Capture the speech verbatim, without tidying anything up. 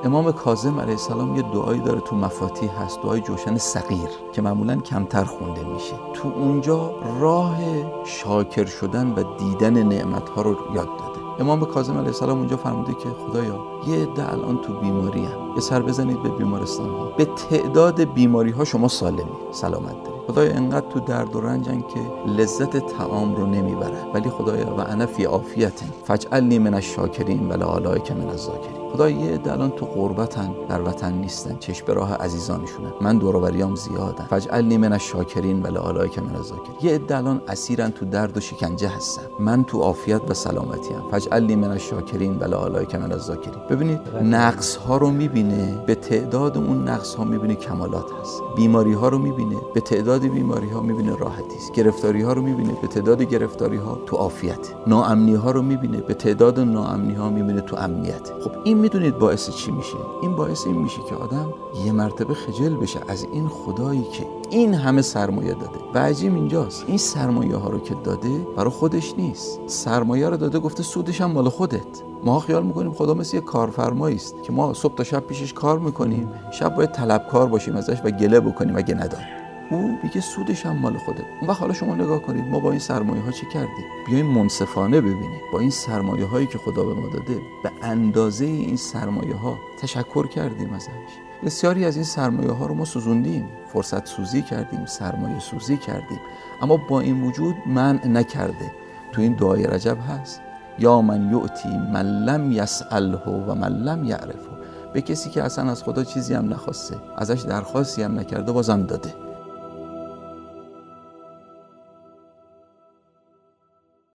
امام کاظم علیه السلام یه دعایی داره تو مفاتیح هست، دعای جوشن صغیر که معمولاً کمتر خونده میشه. تو اونجا راه شاکر شدن و دیدن نعمت‌ها رو یاد داده. امام کاظم علیه السلام اونجا فرموده که خدایا یه عده الان تو بیماری هم، یه سر بزنید به بیمارستان ها، به تعداد بیماری ها شما سالمی، سلامت دارید. خدایا انقدر تو درد و رنجن که لذت طعام رو نمیبرن، ولی خدایا و انا فی عافیت فاجعلنی من الشاکرین ولا علایک من الذاکرین. خدایا یه عده الان تو غربتن، در وطن نیستن، چشم به راه عزیزانشونن، من دور و بریام زیادن، فاجعلنی من الشاکرین ولا علایک من الذاکرین. یه عده الان اسیرن تو درد و شکنجه هستن، من تو عافیت و سلامتی ام، فاجعلنی من الشاکرین ولا علایک من الذاکرین. ببینید نقص ها رو میبینه، به تعداد اون نقص ها میبینه کمالات هست. بیماری ها رو میبینه، به تعداد بیماری ها میبینه راحتی است. گرفتاری ها رو میبینه، به تعداد گرفتاری ها تو عافیت. ناامنی ها رو میبینه، به تعداد ناامنی ها میبینه تو امنیت. خب این میدونید باعث چی میشه؟ این باعث این میشه که آدم یه مرتبه خجل بشه از این خدایی که این همه سرمایه داده. و عجیب اینجاست، این سرمایه ها رو که داده برای خودش نیست، سرمایه رو داده گفته سودش هم مال خودت. ما خیال میکنیم خدا مثل یه کارفرمایی است که ما صبح تا شب پیشش کار میکنیم، شب باید طلبکار باشیم ازش و گله بکنیم اگه نداد. او میگه سودش هم مال خوده. اون وقت حالا شما نگاه کنید ما با این سرمایه ها چه کردیم؟ بیاین منصفانه ببینید، با این سرمایه هایی که خدا به ما داده به اندازه این سرمایه ها تشکر کردیم ازش. بسیاری از این سرمایه ها رو ما سوزوندیم، فرصت سوزی کردیم، سرمایه سوزی کردیم، اما با این وجود منع نکرده. تو این دعای رجب هست یا من یعطی من لم یسأله و من لم یعرفه، به کسی که اصلا از خدا چیزی هم نخواسته، ازش درخواستی هم نکرده، بازم داده.